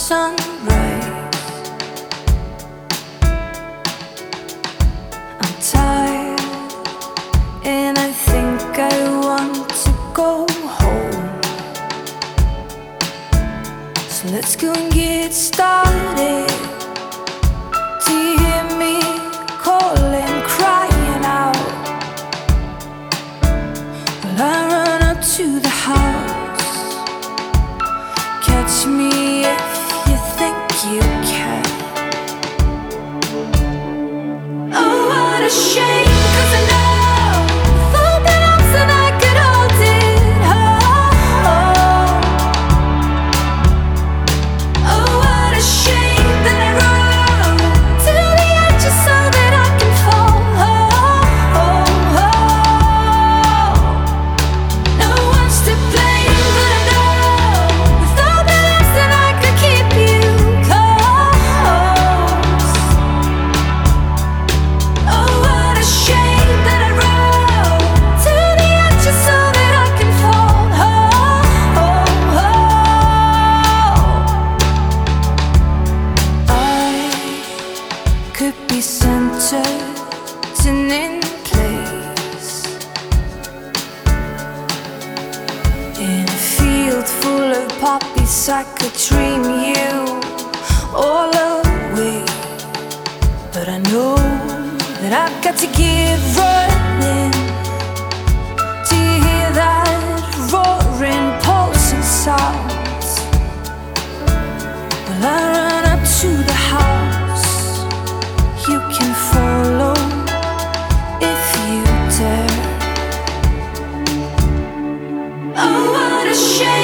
sunrise. I'm tired and I think I want to go home. So let's go and get started. Do you hear me calling, crying out? Well, I run up to the house. Catch me if you think you can. Oh, what a shame, 'cause I know with open arms that I could hold it. Oh, what a shame that I rode to the edge just so that I can fall. No one's to blame, but I know with open arms that I could keep you close. Oh, what a shame that I rode to the edge just so that I can fall. I could be centered and in place in a field full of poppies. I could dream you all away, but I know that I've got to get running. Do you hear that roaring, pulsing sound? Well, I run up to the house. You can follow if you dare. Oh, what a shame.